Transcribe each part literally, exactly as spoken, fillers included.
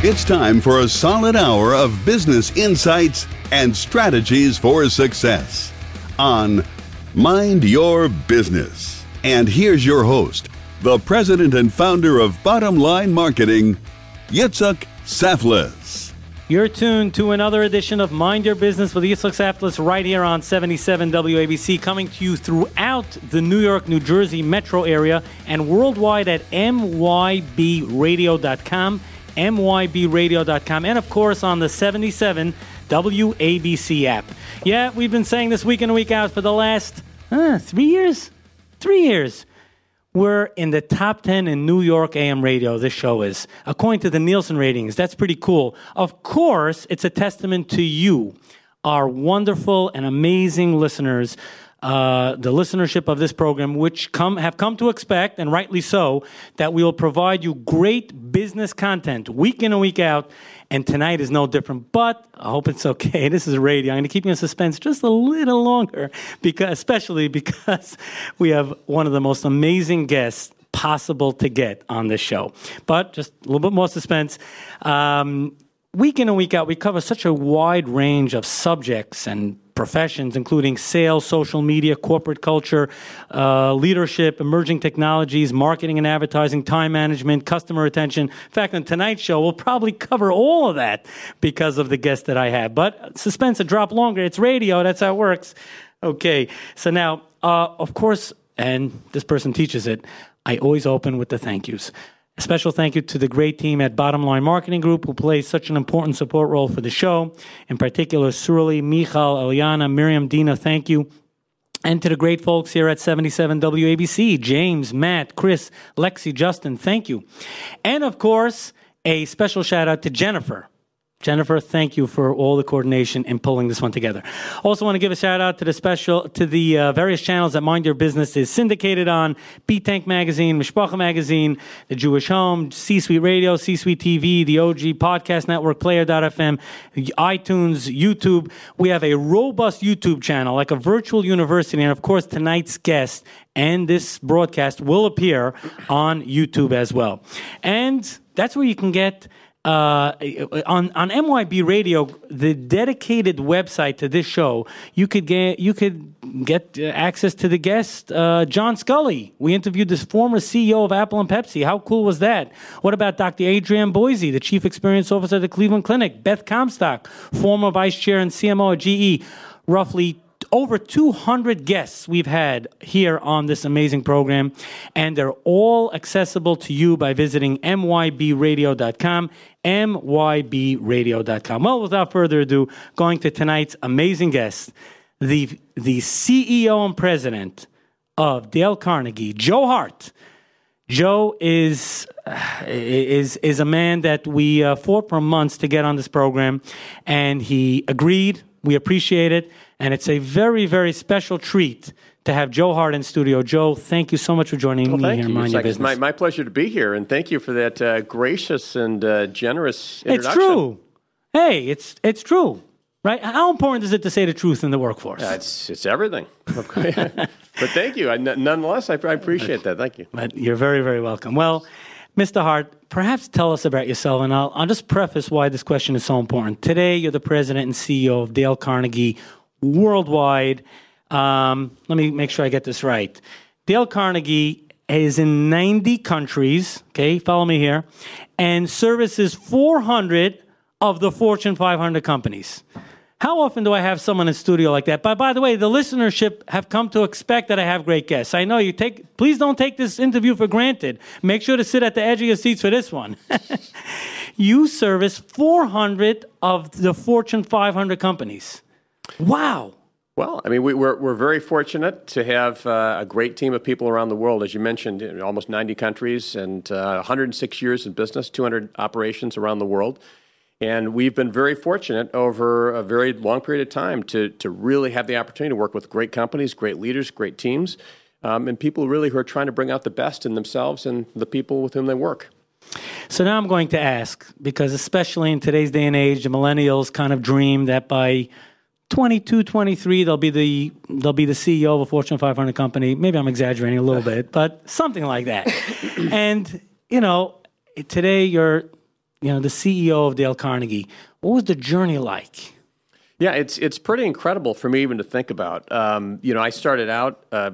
It's time for a solid hour of business insights and strategies for success on Mind Your Business. And here's your host, the president and founder of Bottom Line Marketing, Yitzhak Saftlas. You're tuned to another edition of Mind Your Business with Yitzhak Saftlas right here on seventy-seven W A B C, coming to you throughout the New York, New Jersey metro area and worldwide at M Y B radio dot com, M Y B radio dot com, and of course on the seventy-seven W A B C app. Yeah, we've been saying this week in and week out for the last uh, three years? Three years. We're in the top ten in New York A M radio, this show is, according to the Nielsen ratings. That's pretty cool. Of course, it's a testament to you, our wonderful and amazing listeners, uh, the listenership of this program, which come have come to expect, and rightly so, that we will provide you great business content week in and week out. And tonight is no different, but I hope it's okay. This is radio. I'm going to keep you in suspense just a little longer, because, especially because we have one of the most amazing guests possible to get on this show. But just a little bit more suspense. Um, week in and week out, we cover such a wide range of subjects and professions, including sales, social media, corporate culture, uh, leadership, emerging technologies, marketing and advertising, time management, customer retention. In fact, on tonight's show, we'll probably cover all of that because of the guest that I have. But suspense, a drop longer. It's radio. That's how it works. Okay. So now, uh, of course, and this person teaches it, I always open with the thank yous. A special thank you to the great team at Bottom Line Marketing Group, who plays such an important support role for the show. In particular, Surly, Michal, Eliana, Miriam, Dina, thank you. And to the great folks here at seventy-seven W A B C, James, Matt, Chris, Lexi, Justin, thank you. And of course, a special shout out to Jennifer. Jennifer, thank you for all the coordination in pulling this one together. Also want to give a shout out to the special, to the uh, various channels that Mind Your Business is syndicated on: B-Tank Magazine, Mishpacha Magazine, The Jewish Home, C-Suite Radio, C-Suite T V, the O G Podcast Network, Player dot f m, iTunes, YouTube. We have a robust YouTube channel, like a virtual university, and of course tonight's guest and this broadcast will appear on YouTube as well. And that's where you can get Uh, on on M Y B Radio, the dedicated website to this show. You could get you could get access to the guest, uh, John Scully. We interviewed this former C E O of Apple and Pepsi. How cool was that? What about Doctor Adrienne Boise, the Chief Experience Officer at the Cleveland Clinic? Beth Comstock, former Vice Chair and C M O at G E. Roughly over two hundred guests we've had here on this amazing program, and they're all accessible to you by visiting M Y B radio dot com, M Y B radio dot com. Well, without further ado, going to tonight's amazing guest, the, the C E O and president of Dale Carnegie, Joe Hart. Joe is is is a man that we uh, fought for months to get on this program, and he agreed. We appreciate it, and it's a very, very special treat to have Joe Hart in studio. Joe, thank you so much for joining well, me here. Mind Your Business. It's my, my pleasure to be here, and thank you for that uh, gracious and uh, generous introduction. It's true. Hey, it's it's true, right? How important is it to say the truth in the workforce? Uh, it's it's everything. But thank you. I, n- nonetheless, I, I appreciate that. Thank you. But you're very, very welcome. Well, Mister Hart, perhaps tell us about yourself, and I'll, I'll just preface why this question is so important. Today, you're the president and C E O of Dale Carnegie worldwide. Um, let me make sure I get this right. Dale Carnegie is in ninety countries, okay, follow me here, and services four hundred of the Fortune five hundred companies. How often do I have someone in studio like that? But by the way, the listenership have come to expect that I have great guests. I know you take, please don't take this interview for granted. Make sure to sit at the edge of your seats for this one. You service four hundred of the Fortune five hundred companies. Wow. Well, I mean, we, we're we're very fortunate to have uh, a great team of people around the world. As you mentioned, in almost ninety countries and uh, one hundred six years in business, two hundred operations around the world. And we've been very fortunate over a very long period of time to to really have the opportunity to work with great companies, great leaders, great teams, um, and people really who are trying to bring out the best in themselves and the people with whom they work. So now I'm going to ask, because especially in today's day and age, the millennials kind of dream that by twenty-two, twenty-three, they'll be the they'll be the C E O of a Fortune five hundred company. Maybe I'm exaggerating a little bit, but something like that. And, you know, today you're you know, the C E O of Dale Carnegie. What was the journey like? Yeah, it's it's pretty incredible for me even to think about. Um, you know, I started out uh,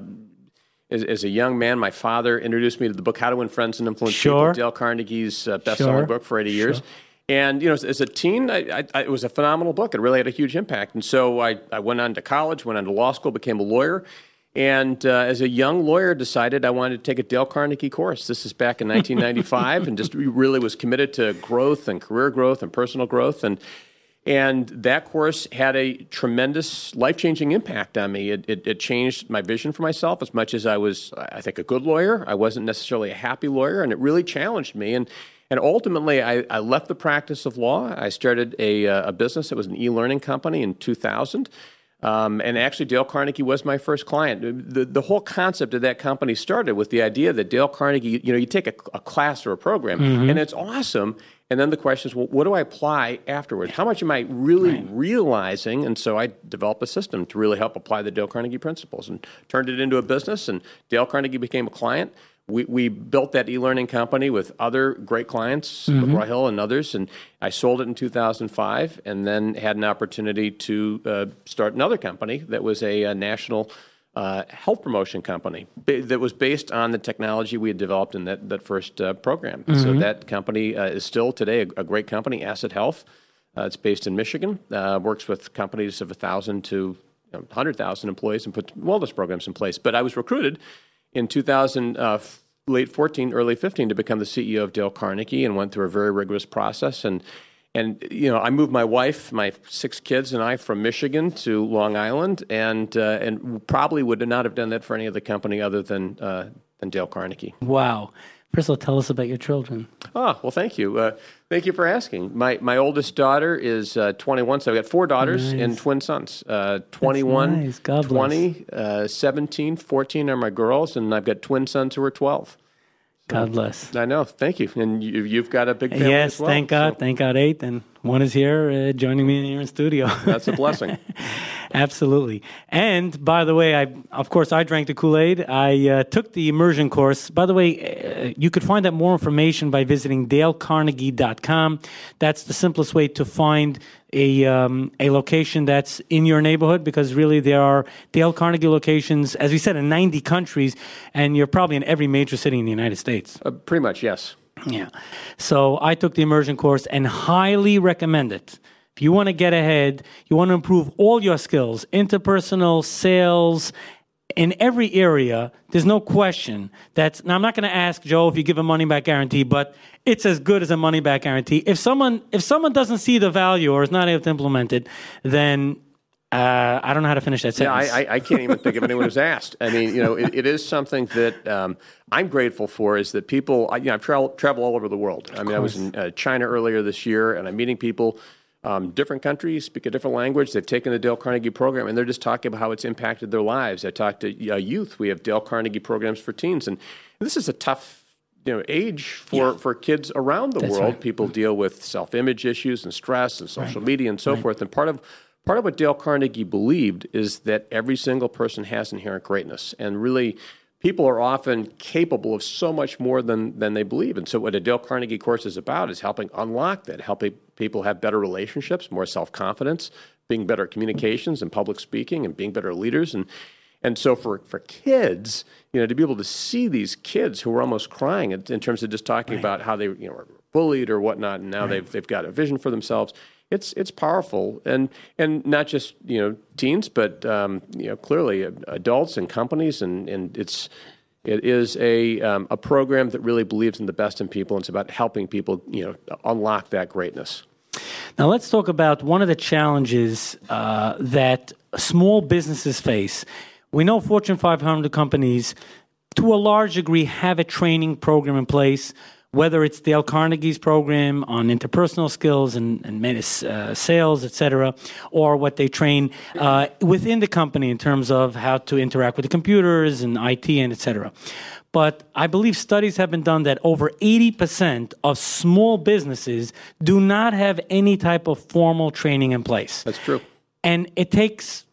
as, as a young man. My father introduced me to the book How to Win Friends and Influence Sure. People, Dale Carnegie's uh, best-selling Sure. book for eighty years. Sure. And, you know, as, as a teen, I, I, I, it was a phenomenal book. It really had a huge impact. And so I, I went on to college, went on to law school, became a lawyer. And uh, as a young lawyer, decided I wanted to take a Dale Carnegie course. This is back in nineteen ninety-five, and just really was committed to growth and career growth and personal growth. And and that course had a tremendous life-changing impact on me. It, it, it changed my vision for myself as much as I was, I think, a good lawyer. I wasn't necessarily a happy lawyer, and it really challenged me. And and ultimately, I, I left the practice of law. I started a, a business that was an e-learning company in two thousand. Um, and actually, Dale Carnegie was my first client. The, the whole concept of that company started with the idea that Dale Carnegie, you know, you take a, a class or a program, mm-hmm. and it's awesome. And then the question is, well, what do I apply afterwards? How much am I really right. realizing? And so I developed a system to really help apply the Dale Carnegie principles and turned it into a business. And Dale Carnegie became a client. We we built that e-learning company with other great clients, mm-hmm. McGraw Hill and others, and I sold it in two thousand five, and then had an opportunity to uh, start another company that was a, a national uh, health promotion company ba- that was based on the technology we had developed in that, that first uh, program. Mm-hmm. So that company uh, is still today a, a great company, Asset Health. Uh, it's based in Michigan, uh, works with companies of one thousand to you know, one hundred thousand employees and put wellness programs in place. But I was recruited in two thousand, uh, late fourteen, early fifteen, to become the C E O of Dale Carnegie, and went through a very rigorous process. And, and you know, I moved my wife, my six kids, and I from Michigan to Long Island, and uh, and probably would not have done that for any other company other than uh, than Dale Carnegie. Wow. First of all, tell us about your children. Oh, well, thank you. Uh, thank you for asking. My my oldest daughter is uh, twenty-one, so I've got four daughters nice. and twin sons. Uh, twenty-one, nice. God twenty, uh, seventeen, fourteen are my girls, and I've got twin sons who are twelve. So, God bless. I know. Thank you. And you, you've got a big family yes, as well. thank God. So. Thank God, eight. And one is here uh, joining me here in studio. That's a blessing. Absolutely. And by the way, I of course, I drank the Kool-Aid. I uh, took the immersion course. By the way, uh, you could find out more information by visiting dale carnegie dot com. That's the simplest way to find a um, a location that's in your neighborhood, because really there are Dale Carnegie locations, as we said, in ninety countries, and you're probably in every major city in the United States. Uh, pretty much, yes. Yeah. So I took the immersion course and highly recommend it. If you want to get ahead, you want to improve all your skills, interpersonal, sales, in every area, there's no question that, now I'm not going to ask Joe if you give a money back guarantee, but it's as good as a money back guarantee. If someone if someone doesn't see the value or is not able to implement it, then uh, I don't know how to finish that sentence. Yeah, I, I can't even think of anyone who's asked. I mean, you know, it, it is something that um, I'm grateful for, is that people, I, you know, I've traveled travel all over the world. I mean, I was in uh, China earlier this year, and I'm meeting people, um, different countries, speak a different language. They've taken the Dale Carnegie program, and they're just talking about how it's impacted their lives. I talk to uh, youth. We have Dale Carnegie programs for teens, and this is a tough, you know, age for, yeah. for kids around the That's world. right. People deal with self-image issues and stress and social right. media and so right. forth. And part of part of what Dale Carnegie believed is that every single person has inherent greatness, and really people are often capable of so much more than than they believe. And so what a Dale Carnegie course is about is helping unlock that, helping people have better relationships, more self-confidence, being better at communications and public speaking, and being better leaders. And And so for, for kids, you know, to be able to see these kids who are almost crying in, in terms of just talking right. about how they, you know, were bullied or whatnot, and now right. they've they've got a vision for themselves. It's it's powerful, and and not just, you know, teens, but um, you know, clearly adults and companies, and, and it's it is a um, a program that really believes in the best in people, and it's about helping people, you know, unlock that greatness. Now let's talk about one of the challenges uh, that small businesses face. We know Fortune five hundred companies, to a large degree, have a training program in place, whether it's Dale Carnegie's program on interpersonal skills and, and uh, sales, et cetera, or what they train uh, within the company in terms of how to interact with the computers and I T and et cetera. But I believe studies have been done that over eighty percent of small businesses do not have any type of formal training in place. That's true. And it takes,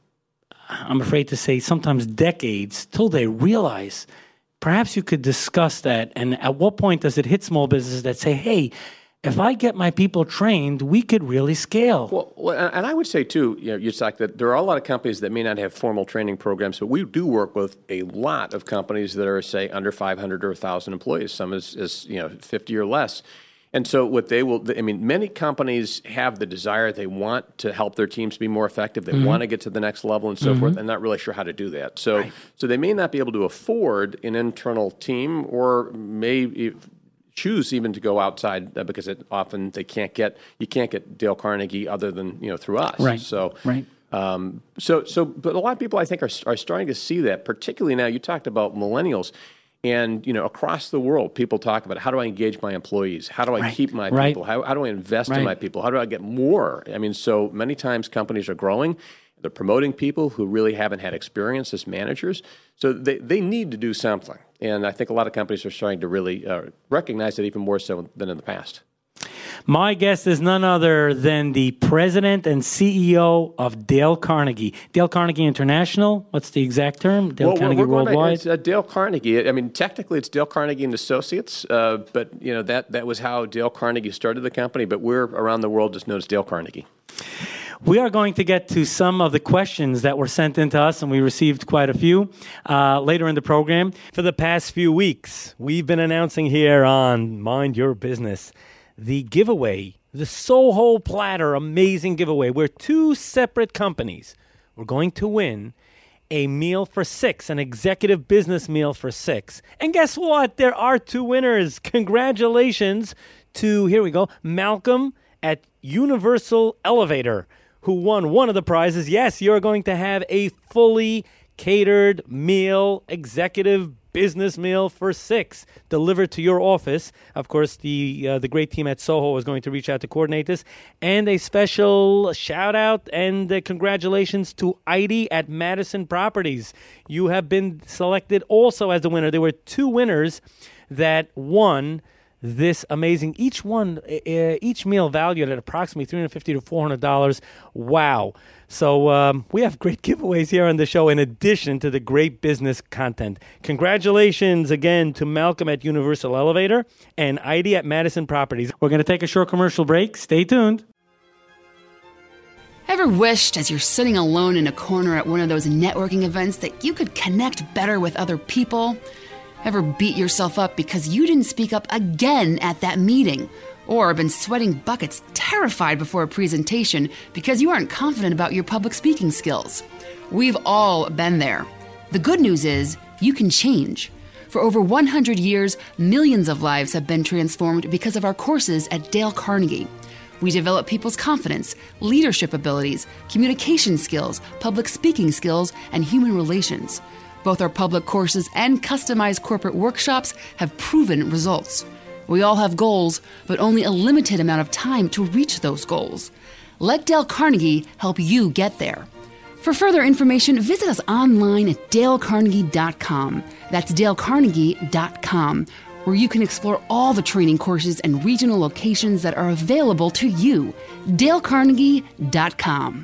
I'm afraid to say, sometimes decades till they realize. Perhaps you could discuss that, and at what point does it hit small businesses that say, hey, if I get my people trained, we could really scale. Well, well and I would say, too, you know, Yitzhak, that there are a lot of companies that may not have formal training programs, but we do work with a lot of companies that are, say, under five hundred or one thousand employees, some is, is you know, fifty or less. And so what they will, I mean, many companies have the desire, they want to help their teams be more effective, they mm-hmm. want to get to the next level and so mm-hmm. forth, and not really sure how to do that. So, right. so they may not be able to afford an internal team, or may choose even to go outside uh, because it often they can't get, you can't get Dale Carnegie other than, you know, through us. Right. So, right. Um, so, so, but a lot of people I think are, are starting to see that, particularly now. You talked about millennials. And, you know, across the world, people talk about how do I engage my employees? How do I right. keep my right. people? How, how do I invest right. in my people? How do I get more? I mean, so many times companies are growing. They're promoting people who really haven't had experience as managers. So they, they need to do something. And I think a lot of companies are starting to really uh, recognize it even more so than in the past. My guest is none other than the president and C E O of Dale Carnegie. Dale Carnegie International, what's the exact term? Dale well, Carnegie Worldwide? It's uh, Dale Carnegie. I mean, technically it's Dale Carnegie and Associates, uh, but you know that, that was how Dale Carnegie started the company, but we're around the world just known as Dale Carnegie. We are going to get to some of the questions that were sent in to us, and we received quite a few uh, later in the program. For the past few weeks, we've been announcing here on Mind Your Business the giveaway, the Soho Platter amazing giveaway, where two separate companies were going to win a meal for six, an executive business meal for six. And guess what? There are two winners. Congratulations to, here we go, Malcolm at Universal Elevator, who won one of the prizes. Yes, you're going to have a fully catered meal, executive business meal for six delivered to your office. Of course, the uh, the great team at Soho is going to reach out to coordinate this. And a special shout out and uh, congratulations to Heidi at Madison Properties. You have been selected also as the winner. There were two winners that won this amazing, each one, uh, each meal valued at approximately three hundred fifty dollars to four hundred dollars. Wow. So um, we have great giveaways here on the show in addition to the great business content. Congratulations again to Malcolm at Universal Elevator and Heidi at Madison Properties. We're going to take a short commercial break. Stay tuned. Ever wished as you're sitting alone in a corner at one of those networking events that you could connect better with other people? Ever beat yourself up because you didn't speak up again at that meeting? Or been sweating buckets, terrified before a presentation because you aren't confident about your public speaking skills? We've all been there. The good news is you can change. For over one hundred years, millions of lives have been transformed because of our courses at Dale Carnegie. We develop people's confidence, leadership abilities, communication skills, public speaking skills, and human relations. Both our public courses and customized corporate workshops have proven results. We all have goals, but only a limited amount of time to reach those goals. Let Dale Carnegie help you get there. For further information, visit us online at dale carnegie dot com. That's dale carnegie dot com, where you can explore all the training courses and regional locations that are available to you. dale carnegie dot com.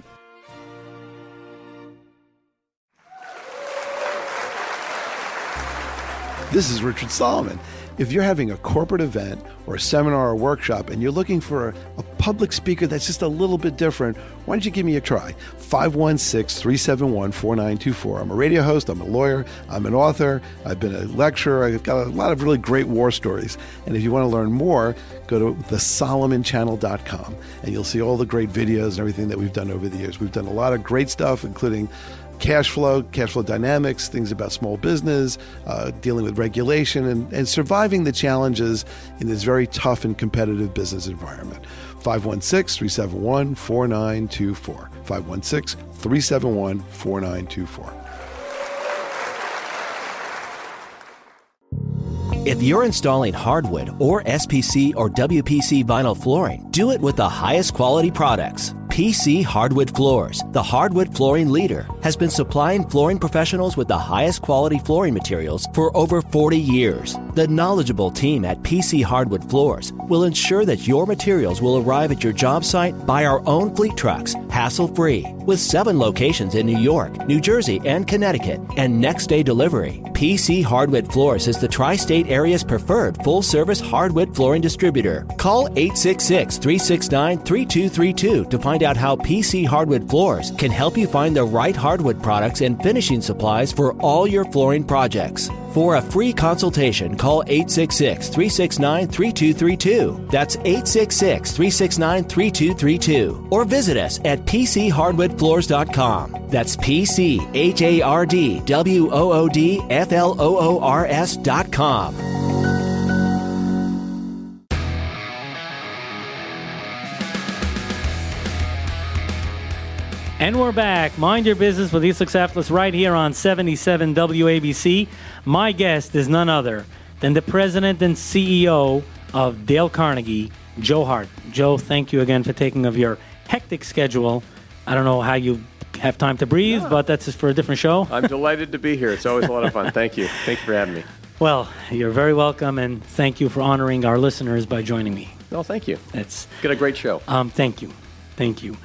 This is Richard Solomon. If you're having a corporate event or a seminar or workshop and you're looking for a, a public speaker that's just a little bit different, why don't you give me a try? five one six, three seven one, four nine two four. I'm a radio host, I'm a lawyer, I'm an author, I've been a lecturer, I've got a lot of really great war stories. And if you want to learn more, go to the solomon channel dot com and you'll see all the great videos and everything that we've done over the years. We've done a lot of great stuff, including cash flow, cash flow dynamics, things about small business, uh, dealing with regulation, and, and surviving the challenges in this very tough and competitive business environment. five one six, three seven one, four nine two four. five one six, three seven one, four nine two four. If you're installing hardwood or S P C or W P C vinyl flooring, do it with the highest quality products. P C Hardwood Floors, the hardwood flooring leader, has been supplying flooring professionals with the highest quality flooring materials for over forty years. The knowledgeable team at P C Hardwood Floors will ensure that your materials will arrive at your job site by our own fleet trucks, hassle-free. With seven locations in New York, New Jersey, and Connecticut, and next-day delivery, P C Hardwood Floors is the tri-state area's preferred full-service hardwood flooring distributor. Call eight six six, three six nine, three two three two to find out how P C Hardwood Floors can help you find the right hardwood products and finishing supplies for all your flooring projects. For a free consultation, call eight six six, three six nine, three two three two. That's eight six six, three six nine, three two three two. Or visit us at p c hardwood floors dot com. That's P C H A R D W O O D F L O O R S dot com. And we're back. Mind Your Business with Yitzhak Saftlis right here on seventy-seven W A B C. My guest is none other than the president and C E O of Dale Carnegie, Joe Hart. Joe, thank you again for taking of your hectic schedule. I don't know how you have time to breathe, yeah. but that's just for a different show. I'm delighted to be here. It's always a lot of fun. Thank you. Thank you for having me. Well, you're very welcome, and thank you for honoring our listeners by joining me. No, thank you. It's got a great show. Um, thank you. Thank you.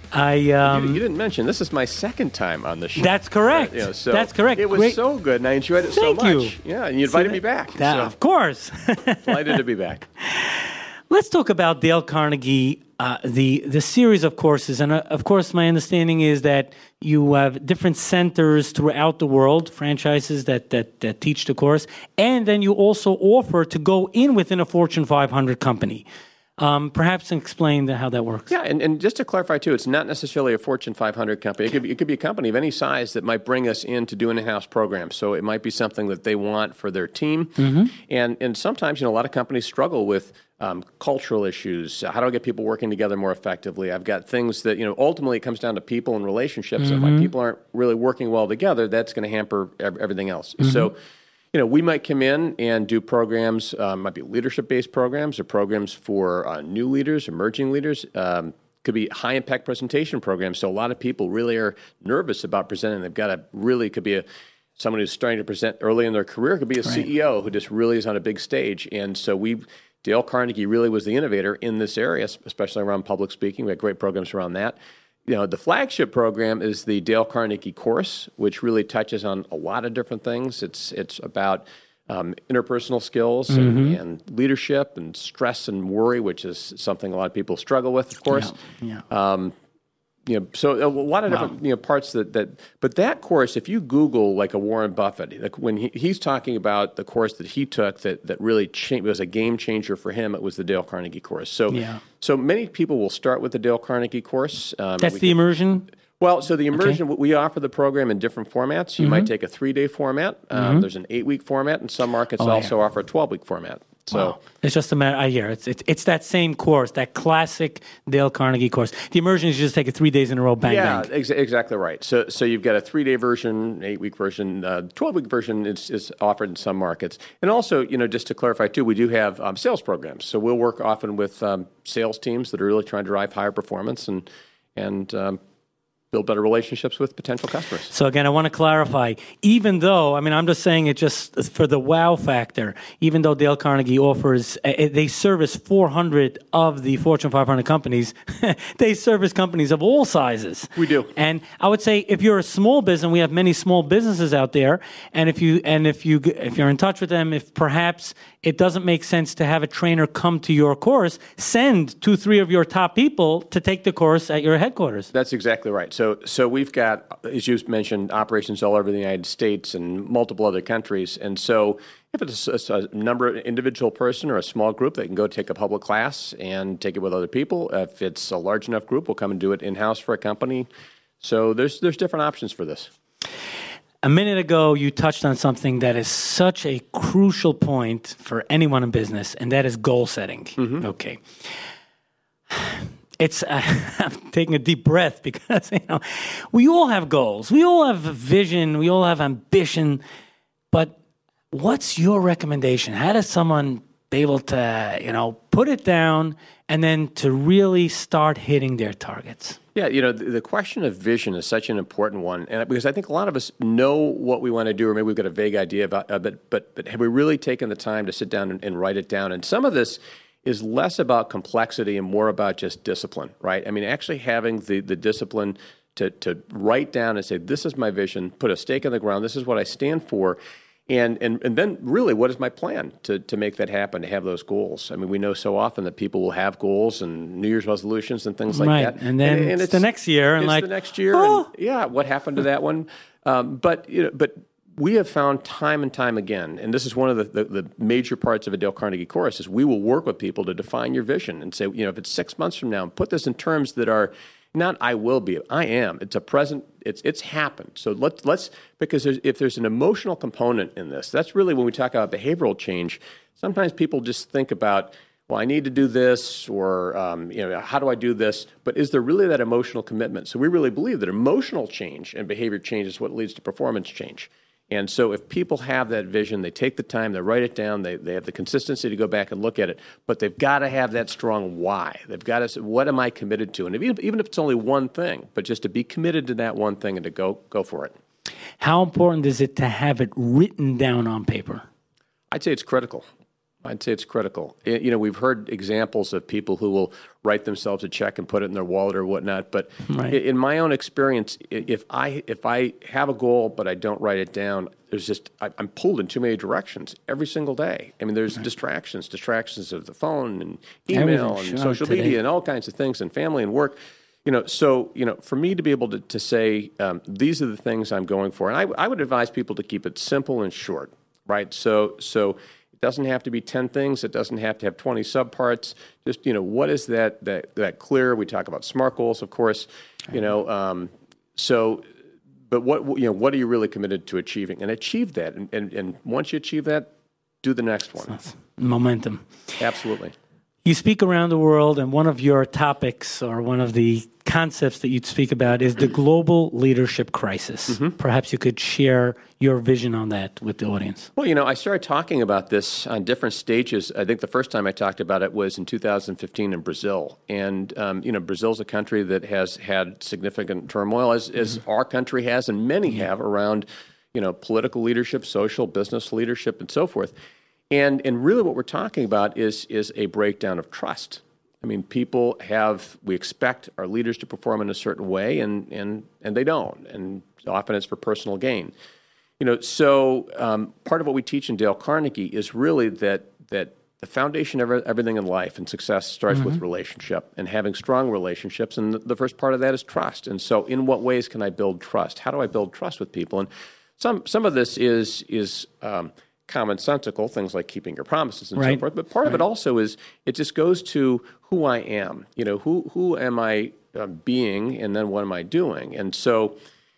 I um, you, you didn't mention this is my second time on the show. That's correct. Uh, you know, so that's correct. It was Great. so good, and I enjoyed it Thank so much. You. Yeah, and you invited so me back. That, so. Of course. Delighted to be back. Let's talk about Dale Carnegie, uh, the the series of courses, and uh, of course, my understanding is that you have different centers throughout the world, franchises that that that teach the course, and then you also offer to go in within a Fortune five hundred company. Um, perhaps explain the, how that works. Yeah, and, and just to clarify, too, it's not necessarily a Fortune five hundred company. It could be, it could be a company of any size that might bring us in to do an in-house program. So it might be something that they want for their team. Mm-hmm. And and sometimes, you know, a lot of companies struggle with um, cultural issues. How do I get people working together more effectively? I've got things that, you know, ultimately it comes down to people and relationships. Mm-hmm. If my people aren't really working well together, that's going to hamper everything else. Mm-hmm. So, you know, we might come in and do programs, um, might be leadership-based programs or programs for uh, new leaders, emerging leaders. Um, could be high-impact presentation programs. So a lot of people really are nervous about presenting. They've got to really, could be a someone who's starting to present early in their career, could be a right. C E O who just really is on a big stage. And so we, Dale Carnegie really was the innovator in this area, especially around public speaking. We have great programs around that. You know, the flagship program is the Dale Carnegie course, which really touches on a lot of different things. It's it's about um, interpersonal skills mm-hmm. and, and leadership and stress and worry, which is something a lot of people struggle with, of course. Yeah. yeah. Um, you know, so a lot of wow. different you know parts that, that. But that course, if you Google like a Warren Buffett, like when he, he's talking about the course that he took that that really changed, was a game changer for him, it was the Dale Carnegie course. So, yeah. so many people will start with the Dale Carnegie course. Um, That's the can, immersion. Well, so the immersion, okay. we offer the program in different formats. You mm-hmm. might take a three-day format. Um, mm-hmm. There's an eight-week format, and some markets oh, also yeah. offer a twelve-week format. So wow. It's just a matter, I hear, it's, it's it's that same course, that classic Dale Carnegie course. The immersion is you just take it three days in a row, bang, yeah, bang. Yeah, ex- exactly right. So so you've got a three-day version, eight-week version, uh, twelve-week version is, is offered in some markets. And also, you know, just to clarify too, we do have um, sales programs. So we'll work often with um, sales teams that are really trying to drive higher performance and and um, build better relationships with potential customers. So again, I want to clarify, even though, I mean, I'm just saying it just for the wow factor, even though Dale Carnegie offers, they service four hundred of the Fortune five hundred companies, they service companies of all sizes. We do. And I would say if you're a small business, we have many small businesses out there, and if you and if you if you're in touch with them, if perhaps it doesn't make sense to have a trainer come to your course, send two, three of your top people to take the course at your headquarters. That's exactly right. So so we've got, as you mentioned, operations all over the United States and multiple other countries. And so if it's a, a number of individual person or a small group, they can go take a public class and take it with other people. If it's a large enough group, we'll come and do it in-house for a company. So there's there's different options for this. A minute ago, you touched on something that is such a crucial point for anyone in business, and that is goal setting. Mm-hmm. Okay. It's uh, I'm taking a deep breath because, you know, we all have goals. We all have a vision. We all have ambition. But what's your recommendation? How does someone be able to, you know, put it down and then to really start hitting their targets? Yeah, you know, the, the question of vision is such an important one, and because I think a lot of us know what we want to do, or maybe we've got a vague idea about, uh, but but but have we really taken the time to sit down and, and write it down? And some of this is less about complexity and more about just discipline, right? I mean, actually having the the discipline to to write down and say, this is my vision, put a stake in the ground, this is what I stand for. And, and and then really, what is my plan to, to make that happen, to have those goals? I mean, we know so often that people will have goals and New Year's resolutions and things like right. that. And then and, and it's, it's the next year. And it's like, the next year. Oh. And yeah, what happened to that one? Um, but, you know, but we have found time and time again, and this is one of the, the, the major parts of a Dale Carnegie course, is we will work with people to define your vision and say, you know, if it's six months from now, put this in terms that are not I will be, I am. It's a present, it's it's happened. So let's, let's because there's, if there's an emotional component in this, that's really when we talk about behavioral change, sometimes people just think about, well, I need to do this, or, um, you know, how do I do this? But is there really that emotional commitment? So we really believe that emotional change and behavior change is what leads to performance change. And so if people have that vision, they take the time, they write it down, they, they have the consistency to go back and look at it, but they've got to have that strong why. They've got to say, what am I committed to? And if, even if it's only one thing, but just to be committed to that one thing and to go go for it. How important is it to have it written down on paper? I'd say it's critical. I'd say it's critical. It, you know, we've heard examples of people who will write themselves a check and put it in their wallet or whatnot. But right. in my own experience, if I if I have a goal but I don't write it down, there's just I, I'm pulled in too many directions every single day. I mean, there's right. distractions, distractions of the phone and email Everything and social today. media and all kinds of things, and family and work. You know, so you know, for me to be able to, to say um, these are the things I'm going for, and I, I would advise people to keep it simple and short, right? So so. It doesn't have to be ten things. It doesn't have to have twenty subparts. Just, you know, what is that that that clear? We talk about SMART goals, of course. You know, um, so, but what you know, what are you really committed to achieving? And achieve that. And and, and once you achieve that, do the next one. Momentum. Absolutely. You speak around the world, and one of your topics or one of the concepts that you speak about is the global leadership crisis. Mm-hmm. Perhaps you could share your vision on that with the audience. Well, you know, I started talking about this on different stages. I think the first time I talked about it was in two thousand fifteen in Brazil. And, um, you know, Brazil's a country that has had significant turmoil, as, as mm-hmm. our country has and many yeah. have, around, you know, political leadership, social, business leadership, and so forth. And and really what we're talking about is is a breakdown of trust. I mean, people have, we expect our leaders to perform in a certain way, and and and they don't. And often it's for personal gain. You know, so um, part of what we teach in Dale Carnegie is really that that the foundation of everything in life and success starts mm-hmm. with relationship and having strong relationships. And the first part of that is trust. And so in what ways can I build trust? How do I build trust with people? And some some of this is is um, commonsensical, things like keeping your promises and right. so forth. But part right. of it also is, it just goes to who I am. You know, who who am I uh, being, and then what am I doing? And so,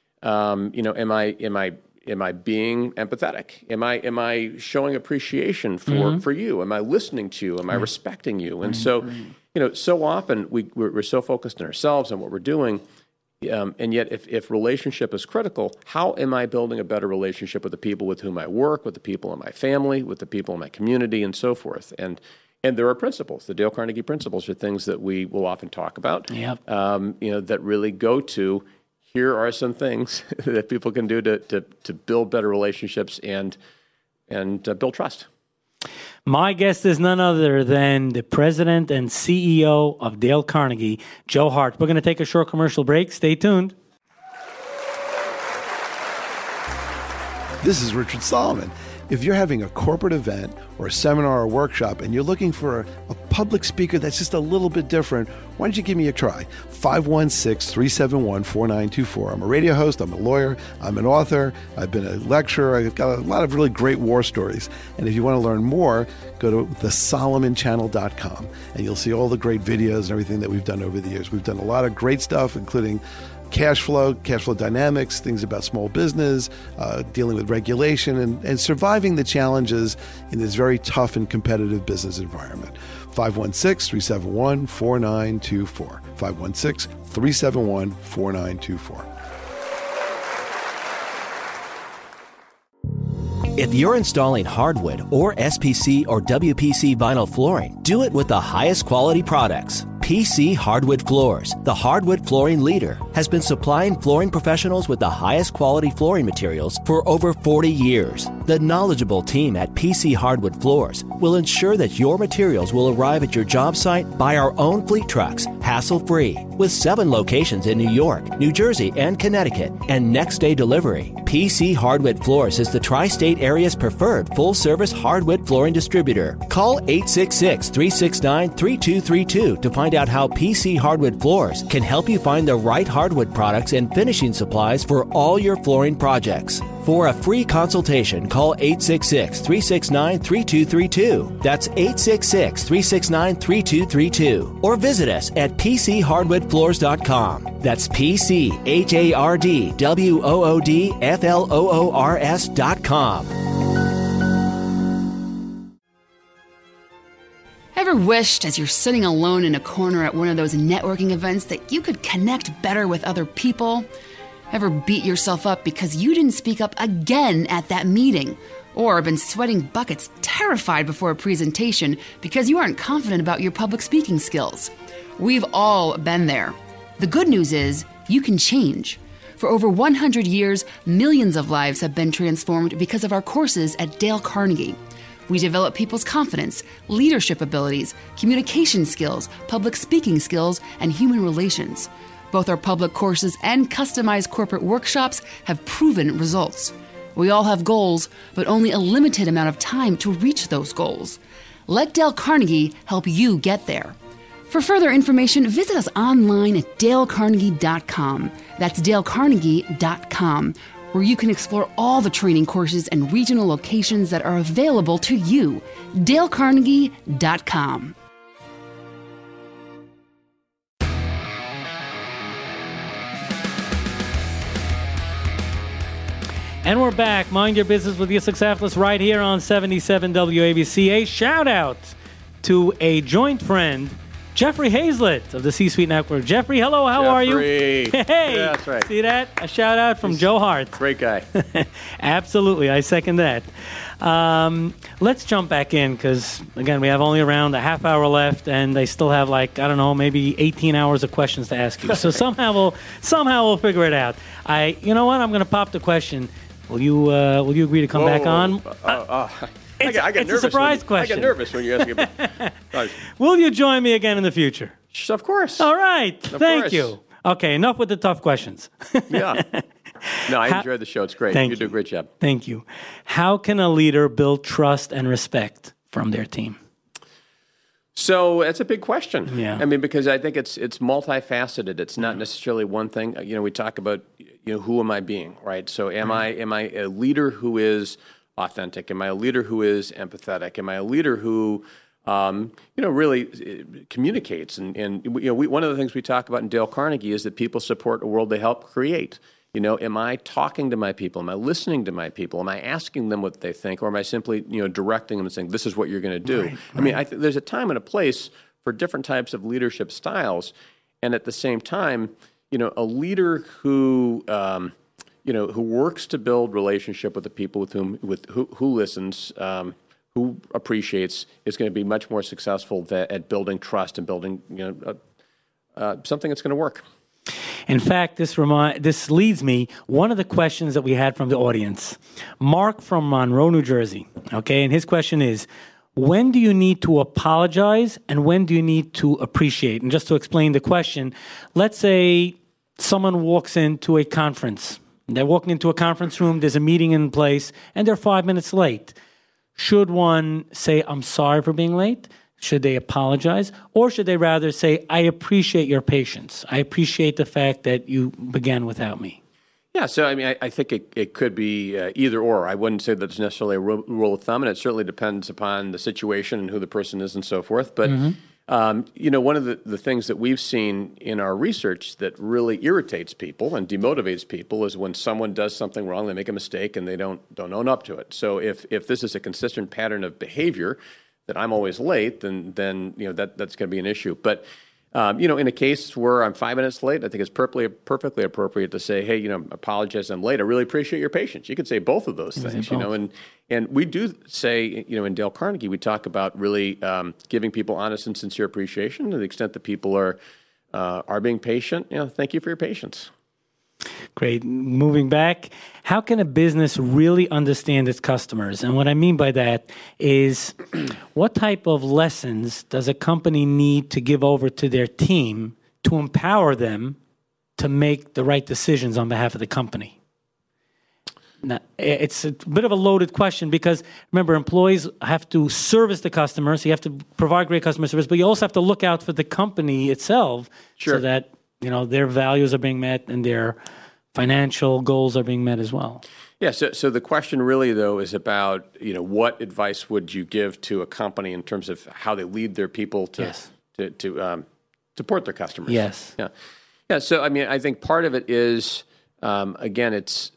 um, you know, am I am I am I being empathetic? Am I am I showing appreciation for, mm-hmm. for you? Am I listening to you? Am I right. respecting you? And right. so, right. you know, so often we we're, we're so focused on ourselves and what we're doing. Um, and yet, if, if relationship is critical, how am I building a better relationship with the people with whom I work, with the people in my family, with the people in my community, and so forth? And and there are principles. The Dale Carnegie principles are things that we will often talk about. Yep. Um, you know, that really go to, here are some things that people can do to to, to build better relationships and and uh, build trust. My guest is none other than the president and C E O of Dale Carnegie, Joe Hart. We're going to take a short commercial break. Stay tuned. This is Richard Solomon. If you're having a corporate event or a seminar or workshop and you're looking for a, a public speaker that's just a little bit different, why don't you give me a try? five one six, three seven one, four nine two four. I'm a radio host, I'm a lawyer, I'm an author, I've been a lecturer, I've got a lot of really great war stories. And if you want to learn more, go to the solomon channel dot com and you'll see all the great videos and everything that we've done over the years. We've done a lot of great stuff, including cash flow, cash flow dynamics, things about small business, uh, dealing with regulation, and, and surviving the challenges in this very tough and competitive business environment. five one six, three seven one, four nine two four. five one six, three seven one, four nine two four. If you're installing hardwood or S P C or W P C vinyl flooring, do it with the highest quality products. P C Hardwood Floors, the hardwood flooring leader, has been supplying flooring professionals with the highest quality flooring materials for over forty years. The knowledgeable team at P C Hardwood Floors will ensure that your materials will arrive at your job site by our own fleet trucks, hassle-free. With seven locations in New York, New Jersey, and Connecticut, and next-day delivery, P C Hardwood Floors is the tri-state area's preferred full-service hardwood flooring distributor. Call eight six six, three six nine, three two three two to find out how P C Hardwood Floors can help you find the right hardwood products and finishing supplies for all your flooring projects. For a free consultation, call eight six six, three six nine, three two three two. That's eight six six, three six nine, three two three two. Or visit us at p c hardwood floors dot com. That's P C H A R D W O O D F L O O R S dot com. Ever wished, as you're sitting alone in a corner at one of those networking events, that you could connect better with other people? Ever beat yourself up because you didn't speak up again at that meeting? Or been sweating buckets, terrified before a presentation because you aren't confident about your public speaking skills? We've all been there. The good news is, you can change. For over one hundred years, millions of lives have been transformed because of our courses at Dale Carnegie. We develop people's confidence, leadership abilities, communication skills, public speaking skills, and human relations. Both our public courses and customized corporate workshops have proven results. We all have goals, but only a limited amount of time to reach those goals. Let Dale Carnegie help you get there. For further information, visit us online at dale carnegie dot com. That's dale carnegie dot com, where you can explore all the training courses and regional locations that are available to you. dale carnegie dot com. And we're back. Mind Your Business with Yitzhak Saftlis right here on seventy-seven W A B C. A shout out to a joint friend, Jeffrey Hazlett of the C-Suite Network. Jeffrey, hello. How Jeffrey. are you? Hey, yeah, that's right. See that? A shout out from He's Joe Hart. Great guy. Absolutely. I second that. Um, let's jump back in because, again, we have only around a half hour left, and they still have, like, I don't know, maybe eighteen hours of questions to ask you. So somehow we'll somehow we'll figure it out. I, you know what? I'm going to pop the question. Will you uh, will you agree to come Whoa, back on? Uh, uh, it's I get, I get it's nervous a surprise you, question. I get nervous when you ask me about Will you join me again in the future? Of course. All right. Of Thank course. you. Okay, enough with the tough questions. Yeah. No, I How, enjoyed the show. It's great. Thank you do a great job. Thank you. How can a leader build trust and respect from their team? So that's a big question. Yeah. I mean, because I think it's it's multifaceted. It's not necessarily one thing. You know, we talk about, you know, who am I being, right? So am I am I a leader who is authentic? Am I a leader who is empathetic? Am I a leader who, um, you know, really communicates? And, and you know, we, one of the things we talk about in Dale Carnegie is that people support a world they help create. You know, am I talking to my people? Am I listening to my people? Am I asking them what they think? Or am I simply, you know, directing them and saying, this is what you're going to do? Right, I right. mean, I th- there's a time and a place for different types of leadership styles. And at the same time, you know, a leader who, um, you know, who works to build relationship with the people with whom, with who, who listens, um, who appreciates, is going to be much more successful th- at building trust and building, you know, uh, uh, something that's going to work. In fact, this remind, this leads me, one of the questions that we had from the audience, Mark from Monroe, New Jersey, okay, and his question is, when do you need to apologize and when do you need to appreciate? And just to explain the question, let's say someone walks into a conference. They're walking into a conference room, there's a meeting in place, and they're five minutes late. Should one say, I'm sorry for being late? Should they apologize? Or should they rather say, I appreciate your patience. I appreciate the fact that you began without me. Yeah, so I mean, I, I think it, it could be uh, either or. I wouldn't say that it's necessarily a rule, rule of thumb, and it certainly depends upon the situation and who the person is and so forth. But, mm-hmm. um, you know, one of the, the things that we've seen in our research that really irritates people and demotivates people is when someone does something wrong, they make a mistake, and they don't don't own up to it. So if if this is a consistent pattern of behavior, that I'm always late, then then you know that that's going to be an issue. But Um, you know, in a case where I'm five minutes late, I think it's perfectly perfectly appropriate to say, hey, you know, apologize, I'm late. I really appreciate your patience. You could say both of those things, you know, and and we do say, you know, in Dale Carnegie, we talk about really um, giving people honest and sincere appreciation to the extent that people are uh, are being patient. You know, thank you for your patience. Great. Moving back, how can a business really understand its customers? And what I mean by that is what type of lessons does a company need to give over to their team to empower them to make the right decisions on behalf of the company? Now, it's a bit of a loaded question because, remember, employees have to service the customer, so you have to provide great customer service, but you also have to look out for the company itself sure. so that, you know, their values are being met and their financial goals are being met as well. Yeah, so so the question really, though, is about, you know, what advice would you give to a company in terms of how they lead their people to yes. to, to um, support their customers? Yes. Yeah. Yeah, so, I mean, I think part of it is, um, again, it's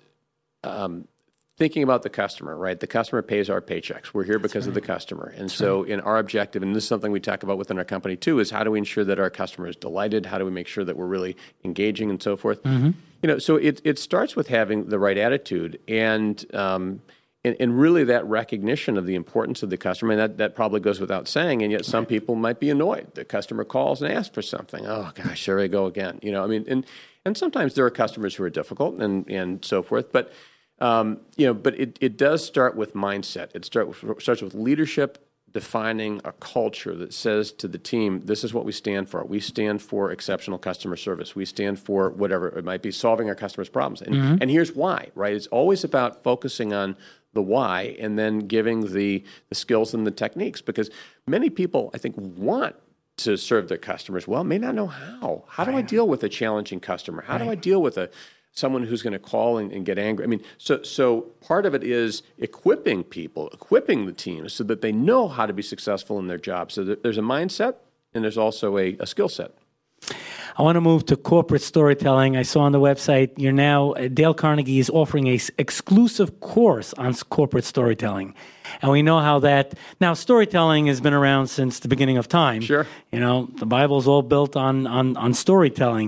um, thinking about the customer, right? The customer pays our paychecks. We're here because right. of the customer. And That's so right. in our objective, and this is something we talk about within our company too, is how do we ensure that our customer is delighted? How do we make sure that we're really engaging and so forth? Mm-hmm. You know, so it it starts with having the right attitude and, um, and and really that recognition of the importance of the customer. And that, that probably goes without saying, and yet some right. people might be annoyed. The customer calls and asks for something. Oh, gosh, there we go again. You know, I mean, and, and sometimes there are customers who are difficult and, and so forth, but Um, you know, but it, it does start with mindset. It start with, starts with leadership defining a culture that says to the team, this is what we stand for. We stand for exceptional customer service. We stand for whatever it might be, solving our customers' problems. And, mm-hmm. and here's why, right? It's always about focusing on the why and then giving the, the skills and the techniques, because many people, I think, want to serve their customers well, may not know how. How do I deal with a challenging customer? How do I deal with a someone who's going to call and, and get angry? I mean, so so part of it is equipping people, equipping the teams so that they know how to be successful in their job. So there's a mindset and there's also a, a skill set. I want to move to corporate storytelling. I saw on the website you're now, Dale Carnegie is offering a exclusive course on corporate storytelling. And we know how that, now storytelling has been around since the beginning of time. Sure. You know, the Bible's all built on on, on storytelling.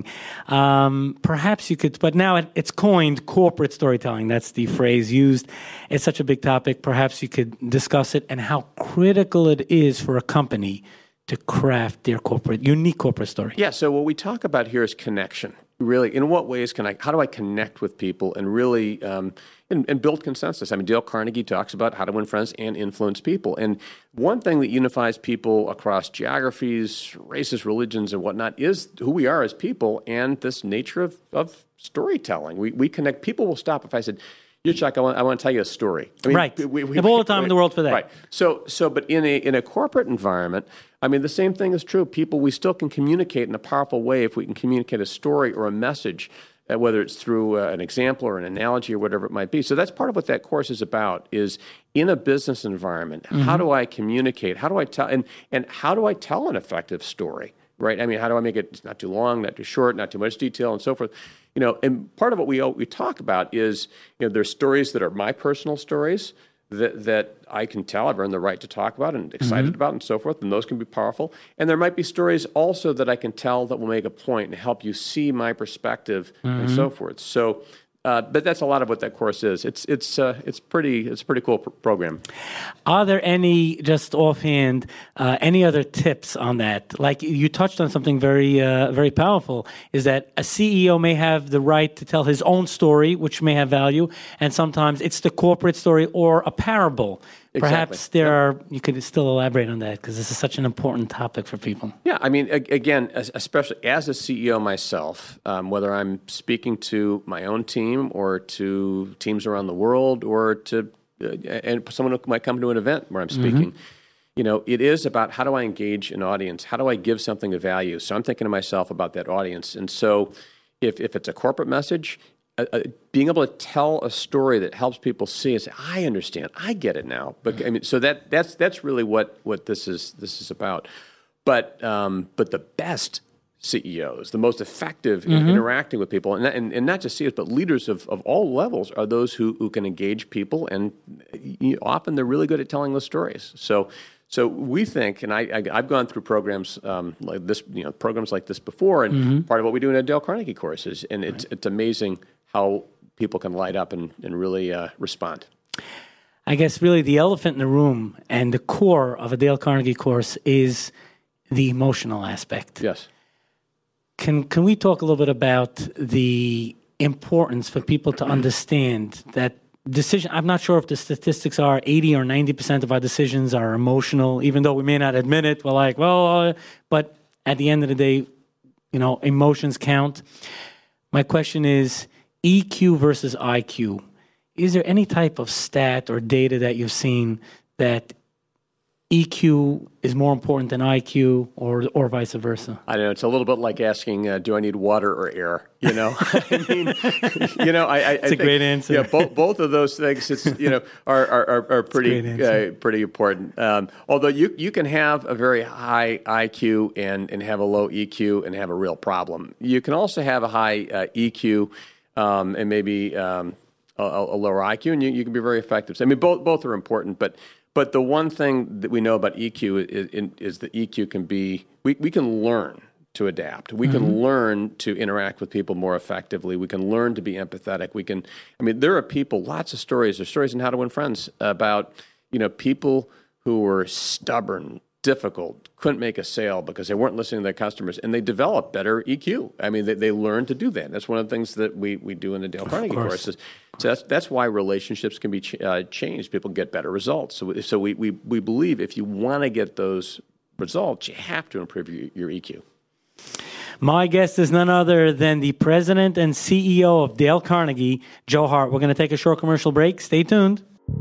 Um, perhaps you could, but now it, it's coined corporate storytelling. That's the phrase used. It's such a big topic. Perhaps you could discuss it and how critical it is for a company to craft their corporate, unique corporate story. Yeah, so what we talk about here is connection. Really, in what ways can I, how do I connect with people and really, um, and, and build consensus? I mean, Dale Carnegie talks about how to win friends and influence people. And one thing that unifies people across geographies, races, religions, and whatnot is who we are as people and this nature of, of storytelling. We, we connect, people will stop if I said, Chuck, I want, I want to tell you a story. I mean, right. We, we, have all the time right, in the world for that. Right. So, so, but in a in a corporate environment, I mean, the same thing is true. People, we still can communicate in a powerful way if we can communicate a story or a message, uh, whether it's through uh, an example or an analogy or whatever it might be. So that's part of what that course is about. Is in a business environment, mm-hmm. how do I communicate? How do I tell? And and how do I tell an effective story? Right. I mean, how do I make it not too long, not too short, not too much detail, and so forth? You know, and part of what we we talk about is, you know, there's stories that are my personal stories that that I can tell. I've earned the right to talk about and excited mm-hmm. about and so forth, and those can be powerful. And there might be stories also that I can tell that will make a point and help you see my perspective mm-hmm. and so forth. So, uh, but that's a lot of what that course is. It's it's uh, it's pretty it's a pretty cool pr- program. Are there any, just offhand, uh, any other tips on that? Like you touched on something very uh, very powerful, is that a C E O may have the right to tell his own story, which may have value, and sometimes it's the corporate story or a parable. Perhaps Exactly. there yep. are, you could still elaborate on that because this is such an important topic for people. Yeah, I mean, again, especially as a C E O myself, um, whether I'm speaking to my own team or to teams around the world or to uh, and someone who might come to an event where I'm speaking, mm-hmm. you know, it is about how do I engage an audience? How do I give something of value? So I'm thinking to myself about that audience. And so if if it's a corporate message, Uh, uh, being able to tell a story that helps people see and say, I understand, I get it now. But I mean, so that that's that's really what, what this is this is about. But um, but the best C E Os, the most effective in mm-hmm. interacting with people, and, and and not just C E Os, but leaders of, of all levels are those who, who can engage people, and you know, often they're really good at telling those stories. So So we think, and I, I, I've gone through programs um, like this, you know, programs like this before, and mm-hmm. part of what we do in a Dale Carnegie courses, and it's right. it's amazing how people can light up and, and really uh, respond. I guess really the elephant in the room and the core of a Dale Carnegie course is the emotional aspect. Yes. Can can we talk a little bit about the importance for people to understand that decision? I'm not sure if the statistics are eighty or ninety percent of our decisions are emotional, even though we may not admit it. We're like, well, uh, but at the end of the day, you know, emotions count. My question is E Q versus I Q. Is there any type of stat or data that you've seen that E Q is more important than I Q, or or vice versa? I don't know. It's a little bit like asking, uh, do I need water or air? You know, I mean, you know, I, I, it's I a think, great answer. Yeah, both both of those things, it's you know, are are are pretty uh, pretty important. Um, although you you can have a very high I Q and and have a low E Q and have a real problem. You can also have a high uh, E Q um, and maybe um, a, a lower I Q, and you, you can be very effective. So, I mean, both both are important, but. But the one thing that we know about E Q is, is, is that E Q can be, we, we can learn to adapt. We mm-hmm. can learn to interact with people more effectively. We can learn to be empathetic. We can, I mean, there are people, lots of stories, there's stories in How to Win Friends about, you know, people who were stubborn, difficult, couldn't make a sale because they weren't listening to their customers, and they developed better E Q. I mean, they, they learned to do that. That's one of the things that we, we do in the Dale Carnegie courses. So that's that's why relationships can be ch- uh, changed. People get better results. So so we, we, we believe if you want to get those results, you have to improve your, your E Q. My guest is none other than the president and C E O of Dale Carnegie, Joe Hart. We're going to take a short commercial break. Stay tuned.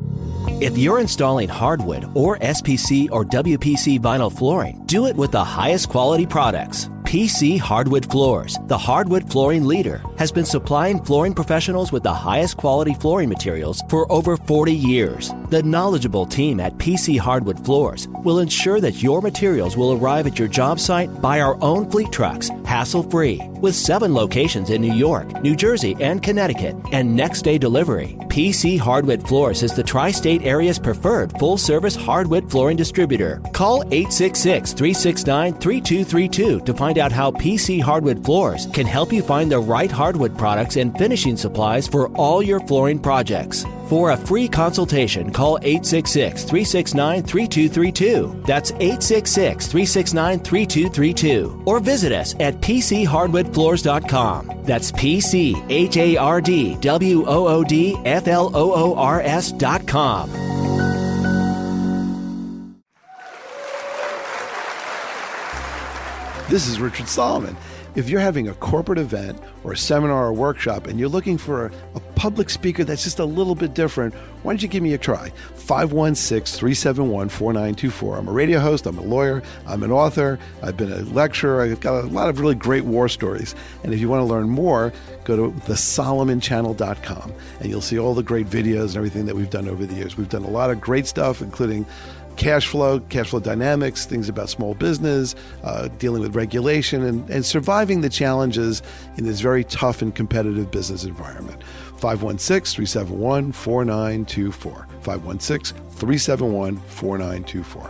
If you're installing hardwood or S P C or W P C vinyl flooring, do it with the highest quality products. P C Hardwood Floors, the hardwood flooring leader, has been supplying flooring professionals with the highest quality flooring materials for over forty years. The knowledgeable team at P C Hardwood Floors will ensure that your materials will arrive at your job site by our own fleet trucks, hassle-free. With seven locations in New York, New Jersey, and Connecticut, and next-day delivery, P C Hardwood Floors is the tri-state area's preferred full-service hardwood flooring distributor. Call eight six six, three six nine, three two three two to find out how P C Hardwood Floors can help you find the right hardwood products and finishing supplies for all your flooring projects. For a free consultation, call eight six six, three six nine, three two three two. That's eight six six, three six nine, three two three two. Or visit us at p c hardwood floors dot com. That's P C H A R D W O O D F L O O R S dot com. This is Richard Solomon. If you're having a corporate event or a seminar or workshop and you're looking for a, a public speaker that's just a little bit different, why don't you give me a try? five one six, three seven one, four nine two four. I'm a radio host, I'm a lawyer, I'm an author, I've been a lecturer, I've got a lot of really great war stories. And if you want to learn more, go to the solomon channel dot com and you'll see all the great videos and everything that we've done over the years. We've done a lot of great stuff, including cash flow, cash flow dynamics, things about small business, uh, dealing with regulation, and, and surviving the challenges in this very tough and competitive business environment. five one six, three seven one, four nine two four. five one six, three seven one, four nine two four.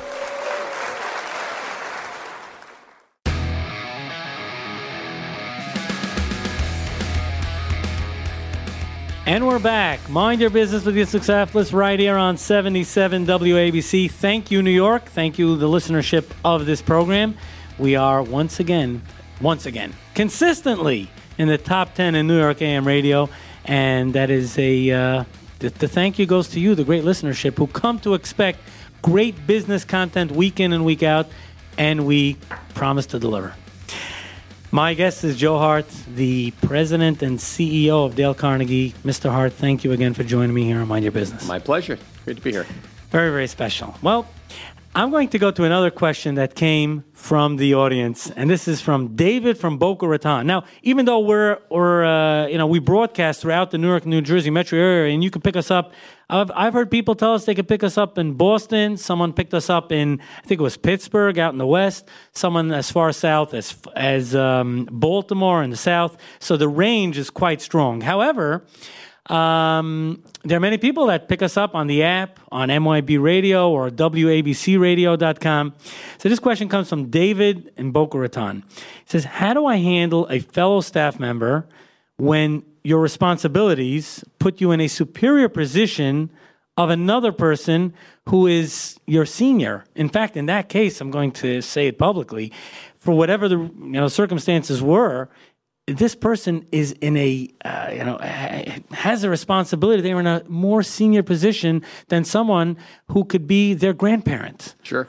And we're back. Mind your business with your success right here on seventy-seven W A B C. Thank you, New York. Thank you, the listenership of this program. We are once again, once again, consistently in the top ten in New York A M radio. And that is a, uh, the, the thank you goes to you, the great listenership, who come to expect great business content week in and week out. And we promise to deliver. My guest is Joe Hart, the president and C E O of Dale Carnegie. Mister Hart, thank you again for joining me here on Mind Your Business. My pleasure. Great to be here. Very, very special. Well, I'm going to go to another question that came from the audience, and this is from David from Boca Raton. Now, even though we're, we're uh, you know, we broadcast throughout the New York, New Jersey metro area, and you can pick us up. I've, I've heard people tell us they could pick us up in Boston. Someone picked us up in, I think it was Pittsburgh, out in the west. Someone as far south as as um, Baltimore in the south. So the range is quite strong. However, Um, there are many people that pick us up on the app, on M Y B Radio or W A B C radio dot com. So this question comes from David in Boca Raton. He says, how do I handle a fellow staff member when your responsibilities put you in a superior position of another person who is your senior? In fact, in that case, I'm going to say it publicly, for whatever the you know circumstances were, this person is in a, uh, you know, has a responsibility. They're in a more senior position than someone who could be their grandparent. Sure.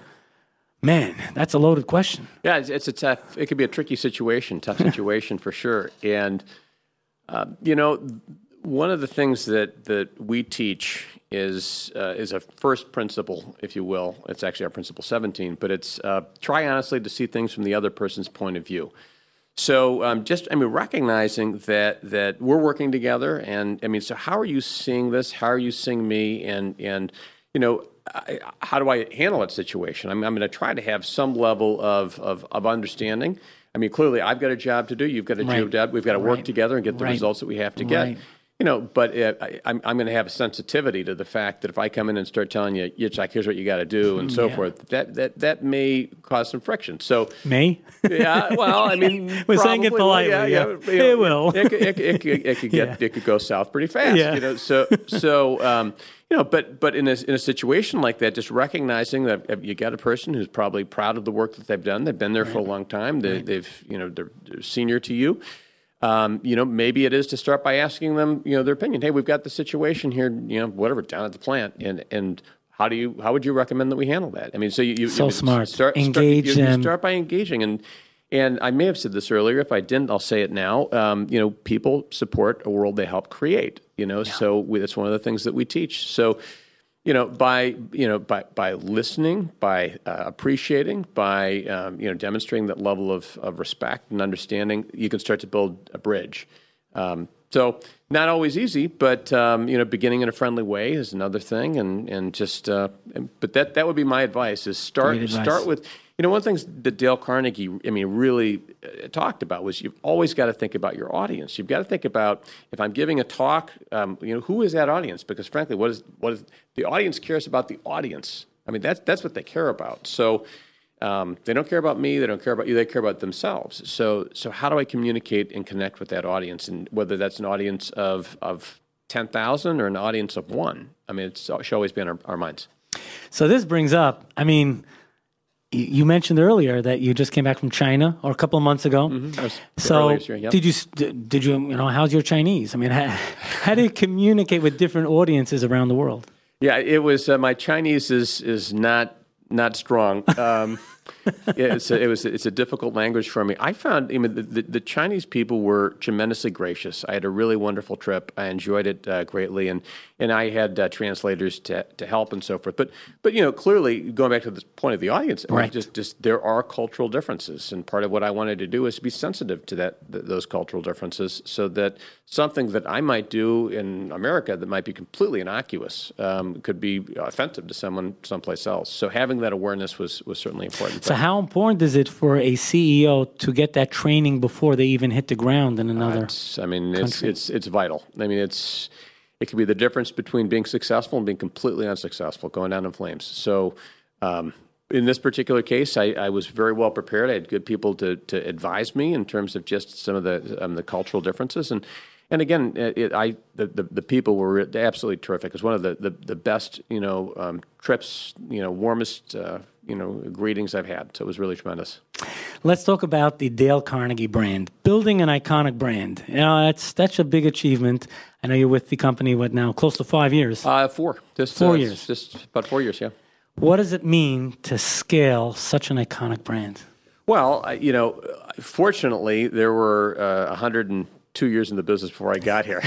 Man, that's a loaded question. Yeah, it's, it's a tough, it could be a tricky situation, tough situation for sure. And, uh, you know, one of the things that, that we teach is uh, is a first principle, if you will. It's actually our principle seventeen, but it's uh, try honestly to see things from the other person's point of view. So um, just, I mean, recognizing that that we're working together, and I mean, so how are you seeing this? How are you seeing me? And, and you know, I, how do I handle that situation? I'm, I'm going to try to have some level of, of, of understanding. I mean, clearly, I've got a job to do. You've got a right. job. We've got to work right. together and get the right. results that we have to get. Right. You know, but uh, I, I'm, I'm going to have a sensitivity to the fact that if I come in and start telling you, Yitzhak, here's what you got to do, and so yeah. forth, that, that that may cause some friction. So, may? Yeah, well, I mean, we're probably, saying it politely. Yeah, yeah. yeah, you know, it will. It, it, it, it, it, it could get yeah. it could go south pretty fast. Yeah. You know, so so um, you know, but but in a in a situation like that, just recognizing that you got a person who's probably proud of the work that they've done. They've been there right. for a long time. They, right. They've you know they're, they're senior to you. Um, you know, maybe it is to start by asking them, you know, their opinion. Hey, we've got the situation here, you know, whatever, down at the plant, and and how do you, how would you recommend that we handle that? I mean, so you, you so you smart. Start, Engage start, you, them. You start by engaging, and and I may have said this earlier. If I didn't, I'll say it now. Um, you know, people support a world they help create. You know, yeah. so we, that's one of the things that we teach. So. You know, by you know, by by listening, by uh, appreciating, by um, you know, demonstrating that level of, of respect and understanding, you can start to build a bridge. Um, so, not always easy, but um, you know, beginning in a friendly way is another thing, and and just. Uh, but that that would be my advice: is start advice. start with. You know, one of the things that Dale Carnegie, I mean, really uh, talked about was you've always got to think about your audience. You've got to think about, if I'm giving a talk, um, you know, who is that audience? Because frankly, what is what is the audience cares about the audience? I mean, that's that's what they care about. So um, they don't care about me. They don't care about you. They care about themselves. So so how do I communicate and connect with that audience? And whether that's an audience of of ten thousand or an audience of one, I mean, it's, it should always be on our, our minds. So this brings up, I mean. You mentioned earlier that you just came back from China, or a couple of months ago. Mm-hmm. So, year, yep. did you did you you know how's your Chinese? I mean, how, how do you communicate with different audiences around the world? Yeah, it was uh, my Chinese is is not not strong. Um, it's a, it was it's a difficult language for me. I found I mean the, the, the Chinese people were tremendously gracious. I had a really wonderful trip. I enjoyed it uh, greatly, and and I had uh, translators to to help and so forth. But but you know clearly going back to the point of the audience, I mean, right. just just there are cultural differences, and part of what I wanted to do is to be sensitive to that th- those cultural differences, so that something that I might do in America that might be completely innocuous um, could be offensive to someone someplace else. So having that awareness was was certainly important. So how important is it for a C E O to get that training before they even hit the ground in another? Uh, I mean, it's, country? it's it's vital. I mean, it's it can be the difference between being successful and being completely unsuccessful, going down in flames. So, um, in this particular case, I, I was very well prepared. I had good people to to advise me in terms of just some of the um, the cultural differences, and and again, it, I the, the the people were absolutely terrific. It was one of the the, the best you know um, trips, you know, warmest. Uh, you know, greetings I've had. So it was really tremendous. Let's talk about the Dale Carnegie brand. Building an iconic brand. You know, that's that's a big achievement. I know you're with the company, what now, close to five years? Uh, four. Just, four uh, years. Just about four years, yeah. What does it mean to scale such an iconic brand? Well, you know, fortunately, there were uh, one hundred two years in the business before I got here.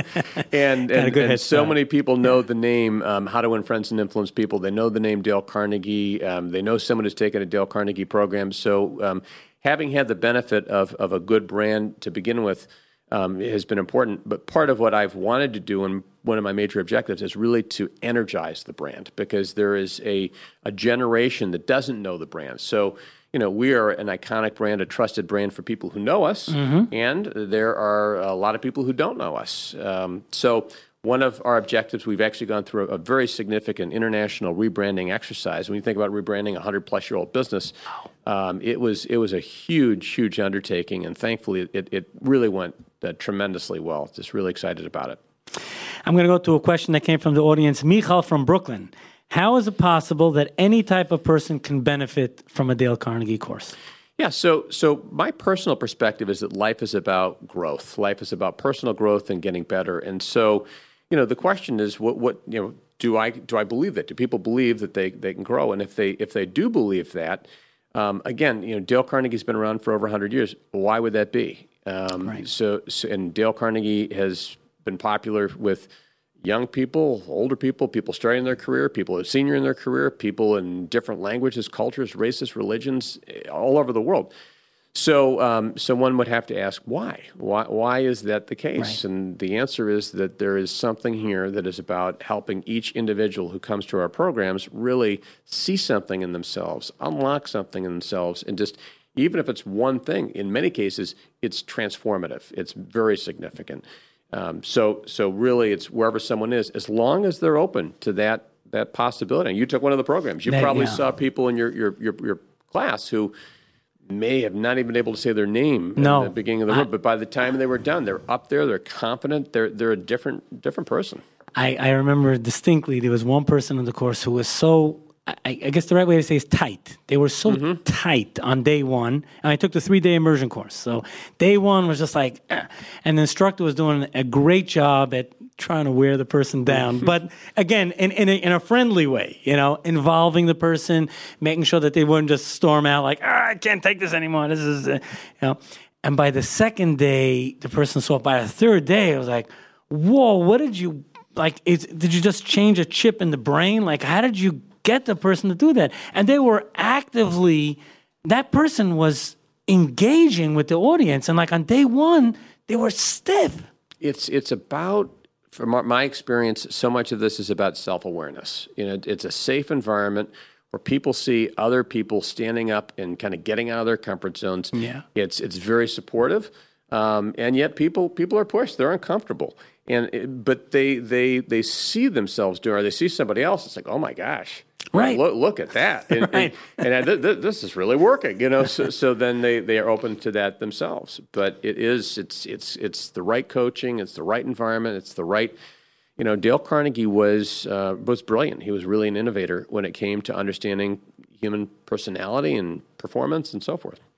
and and, and so many people know the name, um, How to Win Friends and Influence People. They know the name Dale Carnegie. Um, they know someone who's taken a Dale Carnegie program. So um, having had the benefit of, of a good brand to begin with um, has been important. But part of what I've wanted to do and one of my major objectives is really to energize the brand, because there is a, a generation that doesn't know the brand. So, you know, we are an iconic brand, a trusted brand for people who know us, mm-hmm. and there are a lot of people who don't know us. Um, so one of our objectives, we've actually gone through a, a very significant international rebranding exercise. When you think about rebranding a hundred-plus-year-old business, um, it was it was a huge, huge undertaking, and thankfully it, it really went uh, tremendously well. Just really excited about it. I'm going to go to a question that came from the audience. Michal from Brooklyn. How is it possible that any type of person can benefit from a Dale Carnegie course? Yeah, so so my personal perspective is that life is about growth. Life is about personal growth and getting better. And so, you know, the question is, what what you know, do I do I believe that? Do people believe that they they can grow? And if they if they do believe that, um, again, you know, Dale Carnegie's been around for over one hundred years. Why would that be? Um, right. So, so and Dale Carnegie has been popular with young people, older people, people starting their career, people who are senior in their career, people in different languages, cultures, races, religions, all over the world. So um, so one would have to ask, why? Why why is that the case? Right. And the answer is that there is something here that is about helping each individual who comes to our programs really see something in themselves, unlock something in themselves, and just, even if it's one thing, in many cases, it's transformative. It's very significant. Um, so, so really, it's wherever someone is, as long as they're open to that that possibility. And you took one of the programs. You that, probably yeah. saw people in your, your your your class who may have not even been able to say their name no, in the beginning of the room, but by the time they were done, they're up there. They're confident. They're they're a different different person. I, I remember distinctly there was one person in the course who was so. I, I guess the right way to say is tight. They were so mm-hmm. tight on day one. And I took the three-day immersion course. So day one was just like, eh. And the instructor was doing a great job at trying to wear the person down. But again, in, in, a, in a friendly way, you know, involving the person, making sure that they wouldn't just storm out like, ah, I can't take this anymore. This is, uh, you know. And by the second day, the person saw it. By the third day, I was like, whoa, what did you, like, is, did you just change a chip in the brain? Like, how did you get the person to do that? And they were actively, that person was engaging with the audience. And like on day one, they were stiff. It's it's about, from my experience, so much of this is about self-awareness. You know, it's a safe environment where people see other people standing up and kind of getting out of their comfort zones. Yeah. It's it's very supportive. Um, and yet people people are pushed. They're uncomfortable. And it, but they they they see themselves doing, or they see somebody else. It's like, oh my gosh. Right. Look, look at that. And, right. and, and th- th- this is really working, you know. So, so then they, they are open to that themselves. But it is, it's it's it's the right coaching, it's the right environment, it's the right, you know, Dale Carnegie was uh, was brilliant. He was really an innovator when it came to understanding human personality and performance and so forth.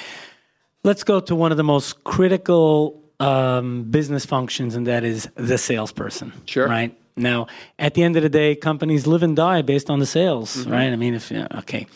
Let's go to one of the most critical um, business functions, and that is the salesperson. Sure. Right? Now, at the end of the day, companies live and die based on the sales, mm-hmm. right? I mean, if yeah, okay.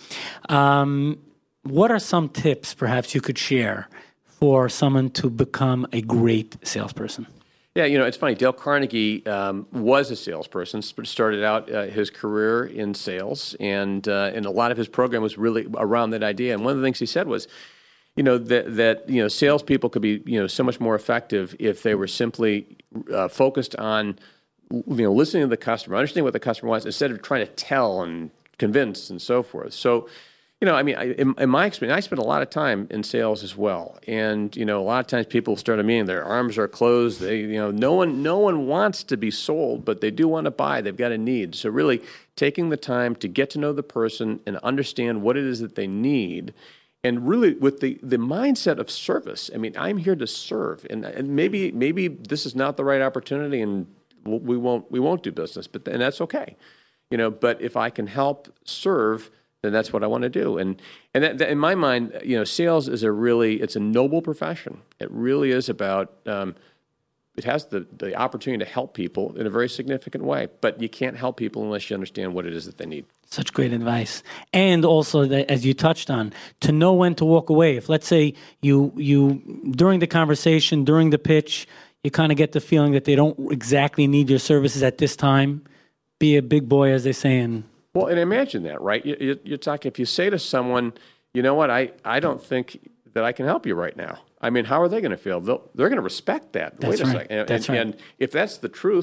Um, what are some tips, perhaps, you could share for someone to become a great salesperson? Yeah, you know, it's funny. Dale Carnegie um, was a salesperson, started out uh, his career in sales, and uh, and a lot of his program was really around that idea. And one of the things he said was, you know, that, that you know, salespeople could be, you know, so much more effective if they were simply uh, focused on, you know, listening to the customer, understanding what the customer wants, instead of trying to tell and convince and so forth. So, you know, I mean, I, in, in my experience, I spent a lot of time in sales as well, and you know, a lot of times people start a meeting, their arms are closed. They, you know, no one, no one wants to be sold, but they do want to buy. They've got a need. So, really, taking the time to get to know the person and understand what it is that they need. And really, with the, the mindset of service. I mean, I'm here to serve, and, and maybe maybe this is not the right opportunity, and we won't we won't do business, but and that's okay, you know. But if I can help serve, then that's what I want to do. And and that, that in my mind, you know, sales is a really it's a noble profession. It really is about. Um, it has the the opportunity to help people in a very significant way, but you can't help people unless you understand what it is that they need. Such great advice. And also, that, as you touched on, to know when to walk away. If, let's say, you you during the conversation, during the pitch, you kind of get the feeling that they don't exactly need your services at this time, be a big boy, as they say. And well, and imagine that, right? You, you, you're talking, if you say to someone, you know what, I, I don't think that I can help you right now. I mean, how are they going to feel? They'll, they're going to respect that. That's Wait a right. second. And, that's and, right. and if that's the truth,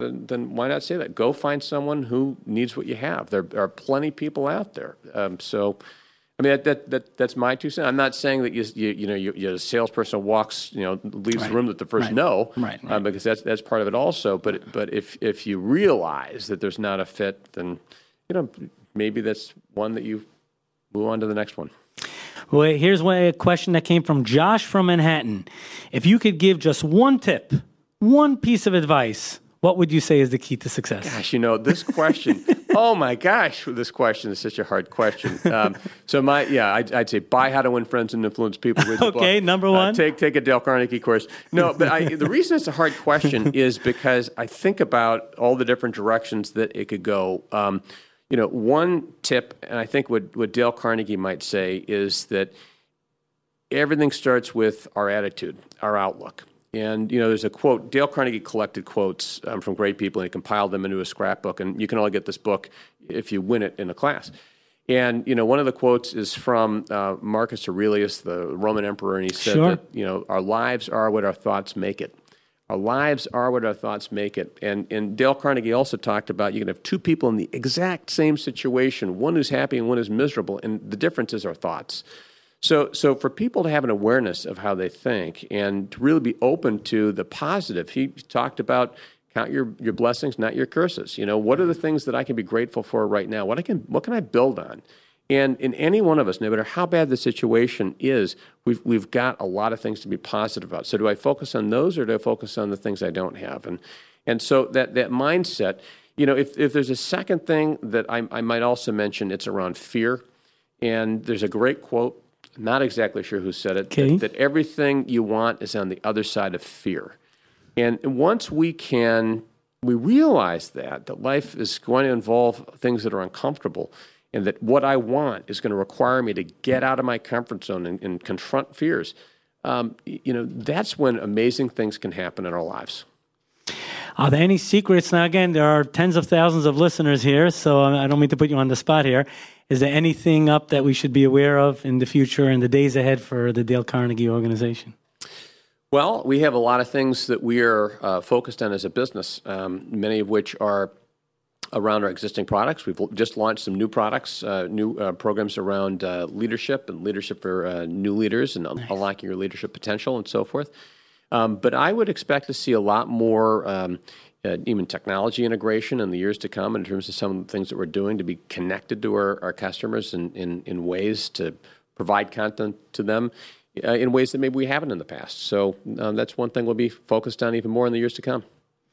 then, then why not say that? Go find someone who needs what you have. There are plenty of people out there. Um, so, I mean, that, that that that's my two cents. I'm not saying that you you, you know you, you're a salesperson walks you know leaves right. the room at the first right. no, right, right. Um, because that's that's part of it also. But but if if you realize that there's not a fit, then you know maybe that's one that you move on to the next one. Well, here's a question that came from Josh from Manhattan. If you could give just one tip, one piece of advice, what would you say is the key to success? Gosh, you know, this question, oh my gosh, this question is such a hard question. Um, so my, yeah, I'd, I'd say buy How to Win Friends and Influence People. Read the okay, book. number one. Uh, take take a Dale Carnegie course. No, but I, the reason it's a hard question is because I think about all the different directions that it could go. Um, You know, one tip, and I think what, what Dale Carnegie might say, is that everything starts with our attitude, our outlook. And, you know, there's a quote, Dale Carnegie collected quotes um, from great people and he compiled them into a scrapbook. And you can only get this book if you win it in a class. And, you know, one of the quotes is from uh, Marcus Aurelius, the Roman emperor, and he said sure. that, you know, our lives are what our thoughts make it. Our lives are what our thoughts make it. And, and Dale Carnegie also talked about you can have two people in the exact same situation, one who's happy and one who's miserable, and the difference is our thoughts. So, so for people to have an awareness of how they think and to really be open to the positive, he talked about count your, your blessings, not your curses. You know, what are the things that I can be grateful for right now? What I can, what can I build on? And in any one of us, no matter how bad the situation is, we've we've got a lot of things to be positive about. So do I focus on those or do I focus on the things I don't have? And and so that, that mindset, you know, if, if there's a second thing that I, I might also mention, it's around fear. And there's a great quote, not exactly sure who said it, okay. that, that everything you want is on the other side of fear. And once we can, we realize that, that life is going to involve things that are uncomfortable, and that what I want is going to require me to get out of my comfort zone and, and confront fears, um, you know, that's when amazing things can happen in our lives. Are there any secrets? Now, again, there are tens of thousands of listeners here, so I don't mean to put you on the spot here. Is there anything up that we should be aware of in the future and the days ahead for the Dale Carnegie organization? Well, we have a lot of things that we are uh, focused on as a business, um, many of which are around our existing products. We've just launched some new products, uh, new uh, programs around uh, leadership and leadership for uh, new leaders and nice. Unlocking your leadership potential and so forth. Um, but I would expect to see a lot more um, uh, even technology integration in the years to come in terms of some of the things that we're doing to be connected to our, our customers in, in, in ways to provide content to them uh, in ways that maybe we haven't in the past. So um, that's one thing we'll be focused on even more in the years to come.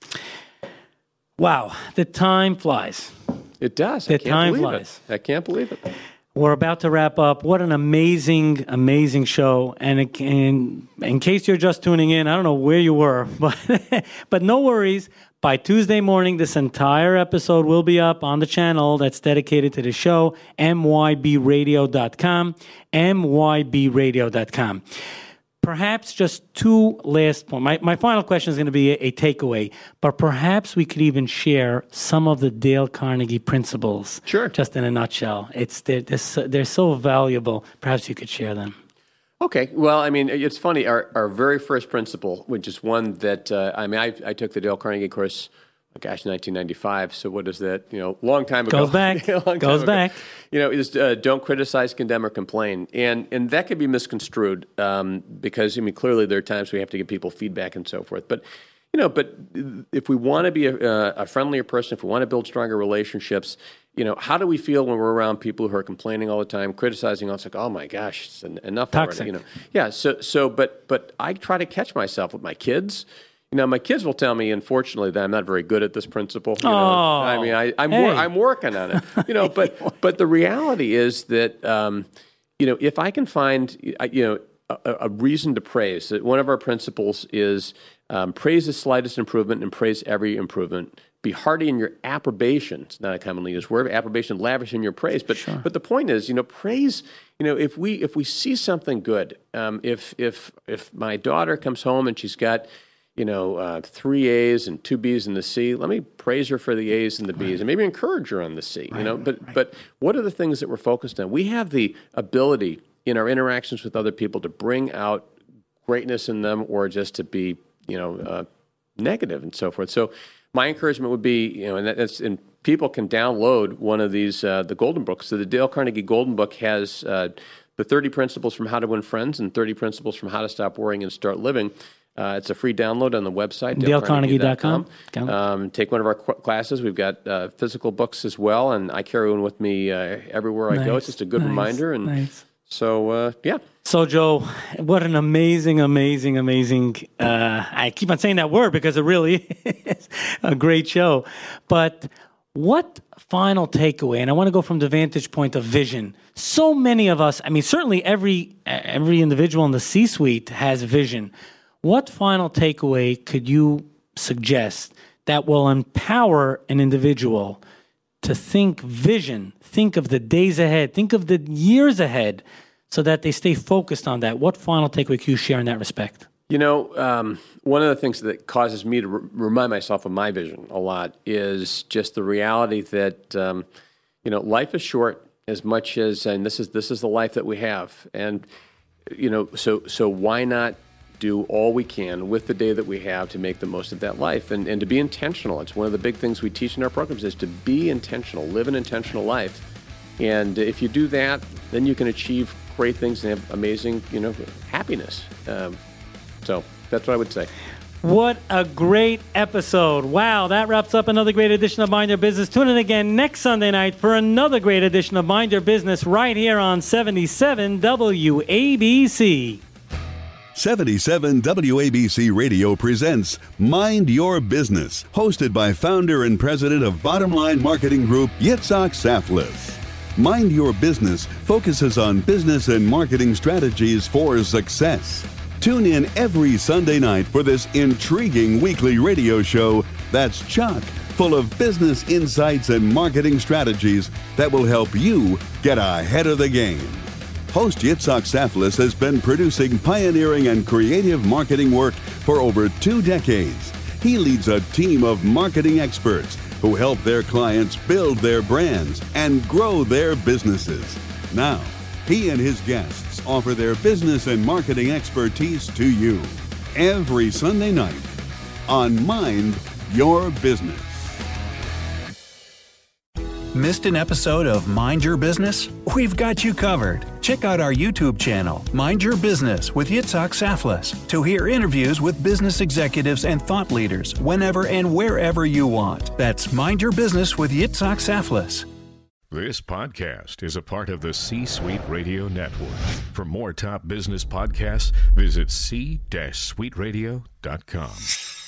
Wow, the time flies. It does. The I can't time believe flies. It. I can't believe it. We're about to wrap up. What an amazing, amazing show. And it, in, in case you're just tuning in, I don't know where you were, but but no worries. By Tuesday morning, this entire episode will be up on the channel that's dedicated to the show, M Y B radio dot com, M Y B radio dot com. Perhaps just two last points. My, my final question is going to be a, a takeaway, but perhaps we could even share some of the Dale Carnegie principles. Sure. Just in a nutshell. It's they're, they're, so, they're so valuable. Perhaps you could share them. Okay. Well, I mean, it's funny. Our our very first principle, which is one that, uh, I mean, I, I took the Dale Carnegie course, oh gosh, nineteen ninety-five. So what is that? You know, long time ago. Goes back. long Goes time back. Ago. You know, is uh, don't criticize, condemn, or complain. And and that could be misconstrued um, because, I mean, clearly there are times we have to give people feedback and so forth. But, you know, but if we want to be a, a friendlier person, if we want to build stronger relationships, you know, how do we feel when we're around people who are complaining all the time, criticizing us? Like, oh my gosh, it's enough Toxic. already. You know, yeah. So, so, but, but I try to catch myself with my kids. You know, my kids will tell me, unfortunately, that I'm not very good at this principle. You know? Oh, I mean, I, I'm hey. wor- I'm working on it. You know, but but the reality is that um, you know, if I can find you know a, a reason to praise, that one of our principles is um, praise the slightest improvement and praise every improvement. Be hearty in your approbation. It's not a commonly used word. Approbation, lavish in your praise. But sure. but the point is, you know, praise. You know, if we if we see something good, um, if if if my daughter comes home and she's got you know, uh, three A's and two B's and the C. Let me praise her for the A's and the B's, right. and maybe encourage her on the C. Right, you know, but right. but what are the things that we're focused on? We have the ability in our interactions with other people to bring out greatness in them, or just to be, you know, uh, negative and so forth. So my encouragement would be, you know, and that's and people can download one of these, uh, the Golden Books. So the Dale Carnegie Golden Book has uh, the thirty principles from how to win friends and thirty principles from how to stop worrying and start living. Uh, it's a free download on the website, dale carnegie dot com. Um, take one of our qu- classes. We've got uh, physical books as well, and I carry one with me uh, everywhere nice. I go. It's just a good nice. reminder. And nice. so, uh, yeah. So, Joe, what an amazing, amazing, amazing, uh, I keep on saying that word because it really is a great show. But what final takeaway, and I want to go from the vantage point of vision. So many of us, I mean, certainly every every individual in the C-suite has vision. What final takeaway could you suggest that will empower an individual to think vision, think of the days ahead, think of the years ahead, so that they stay focused on that? What final takeaway can you share in that respect? You know, um, one of the things that causes me to re- remind myself of my vision a lot is just the reality that, um, you know, life is short as much as, and this is this is the life that we have. And, you know, so so why not do all we can with the day that we have to make the most of that life and, and to be intentional. It's one of the big things we teach in our programs is to be intentional, live an intentional life. And if you do that, then you can achieve great things and have amazing, you know, happiness. Um, so that's what I would say. What a great episode. Wow, that wraps up another great edition of Mind Your Business. Tune in again next Sunday night for another great edition of Mind Your Business right here on seventy-seven W A B C. seventy-seven W A B C Radio presents Mind Your Business, hosted by founder and president of Bottom Line Marketing Group, Yitzhak Saflis. Mind Your Business focuses on business and marketing strategies for success. Tune in every Sunday night for this intriguing weekly radio show that's chock full of business insights and marketing strategies that will help you get ahead of the game. Host Yitzhak Saflis has been producing pioneering and creative marketing work for over two decades. He leads a team of marketing experts who help their clients build their brands and grow their businesses. Now, he and his guests offer their business and marketing expertise to you every Sunday night on Mind Your Business. Missed an episode of Mind Your Business? We've got you covered. Check out our YouTube channel, Mind Your Business with Yitzhak Saflis, to hear interviews with business executives and thought leaders whenever and wherever you want. That's Mind Your Business with Yitzhak Saflis. This podcast is a part of the C-Suite Radio Network. For more top business podcasts, visit c suite radio dot com.